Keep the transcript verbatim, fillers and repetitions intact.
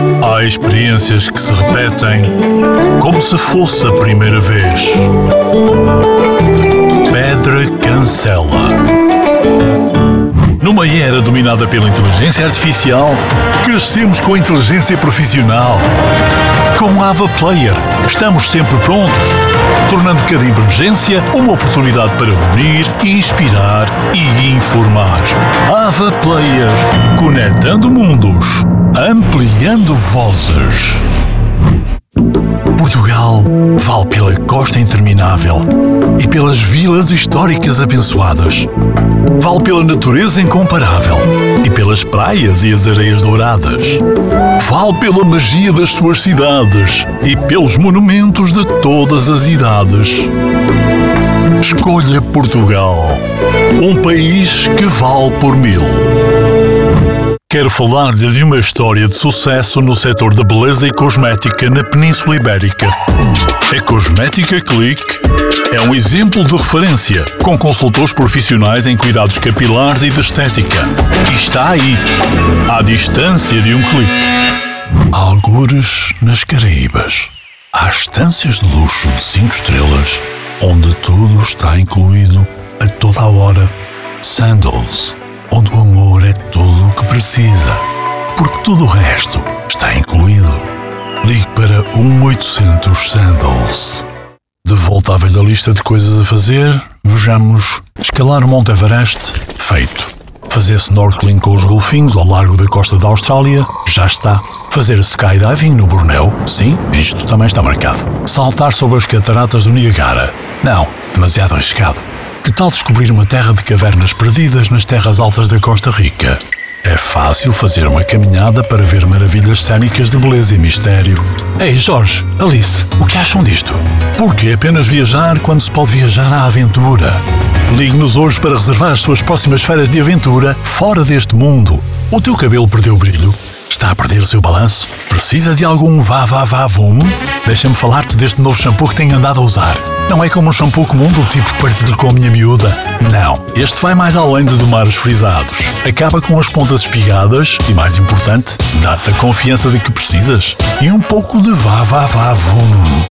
Há experiências que se repetem como se fosse a primeira vez. Pedra Cancela. Numa era dominada pela inteligência artificial, crescemos com a inteligência profissional. Com a Ava Player, estamos sempre prontos, tornando cada emergência uma oportunidade para unir, inspirar e informar. Ava Player, conectando mundos, ampliando vozes. Portugal vale pela costa interminável e pelas vilas históricas abençoadas. Vale pela natureza incomparável e pelas praias e as areias douradas. Vale pela magia das suas cidades e pelos monumentos de todas as idades. Escolha Portugal, um país que vale por mil. Quero falar-lhe de uma história de sucesso no setor da beleza e cosmética na Península Ibérica. A Cosmética Click é um exemplo de referência, com consultores profissionais em cuidados capilares e de estética. E está aí, à distância de um clique. Há algures nas Caraíbas. Há estâncias de luxo de cinco estrelas, onde tudo está incluído a toda a hora. Sandals, onde o amor é tudo o que precisa, porque tudo o resto está incluído. Ligue para um oitocentos Sandals. De volta à velha lista de coisas a fazer, vejamos: escalar o Monte Everest, feito. Fazer snorkeling com os golfinhos ao largo da costa da Austrália, já está. Fazer skydiving no Bornéu, sim, isto também está marcado. Saltar sobre as cataratas do Niagara, não, demasiado arriscado. Que tal descobrir uma terra de cavernas perdidas nas terras altas da Costa Rica? É fácil fazer uma caminhada para ver maravilhas cênicas de beleza e mistério. Ei, Jorge, Alice, o que acham disto? Por que apenas viajar quando se pode viajar à aventura? Ligue-nos hoje para reservar as suas próximas férias de aventura fora deste mundo. O teu cabelo perdeu o brilho? Está a perder o seu balanço? Precisa de algum vá vá vá vum? Deixa-me falar-te deste novo shampoo que tenho andado a usar. Não é como um shampoo comum do tipo partilho com a minha miúda. Não, este vai mais além de domar os frisados. Acaba com as pontas espigadas e, mais importante, dá-te a confiança de que precisas. E um pouco de vá vá vá vum.